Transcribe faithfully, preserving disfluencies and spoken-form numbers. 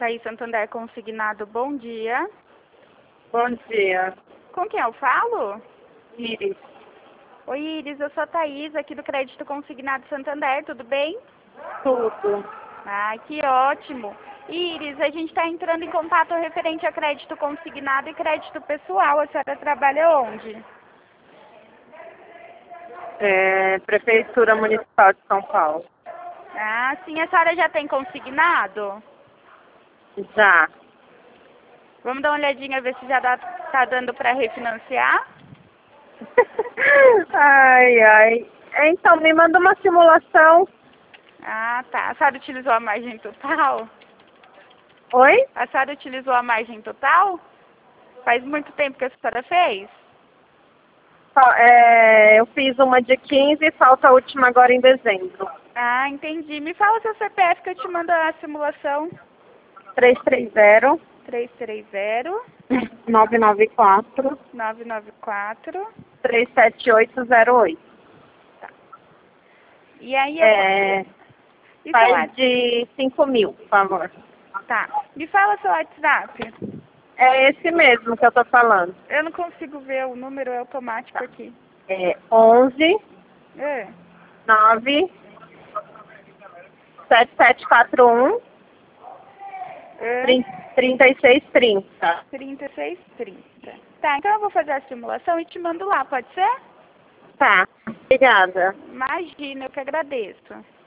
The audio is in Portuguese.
Thaís Santander Consignado, bom dia. Bom dia. Com quem eu falo? Iris. Oi, Iris, eu sou a Thaís, aqui do Crédito Consignado Santander, tudo bem? Tudo. Ah, que ótimo. Iris, a gente está entrando em contato referente a crédito consignado e crédito pessoal. A senhora trabalha onde? É, Prefeitura Municipal de São Paulo. Ah, sim, a senhora já tem consignado? Já. Vamos dar uma olhadinha, ver se já dá, tá dando para refinanciar? Ai, ai. Então, me manda uma simulação. Ah, tá. A senhora utilizou a margem total? Oi? A senhora utilizou a margem total? Faz muito tempo que a senhora fez? Ó, é, eu fiz uma de quinze e falta a última agora em dezembro. Ah, entendi. Me fala o seu C P F que eu te mando a simulação. três três zero, três três zero, nove nove quatro, nove nove quatro. três sete oito zero oito. Tá. E aí eu... É, E seu faz WhatsApp? de cinco mil, por favor. Tá. Me fala seu WhatsApp. É esse mesmo que eu tô falando. Eu não consigo ver, o número é automático Tá. aqui. É onze, É. nove, sete sete quatro um, É. trinta e seis trinta. trinta e seis trinta. Tá, então eu vou fazer a simulação e te mando lá, pode ser? Tá. Obrigada. Imagina, eu que agradeço.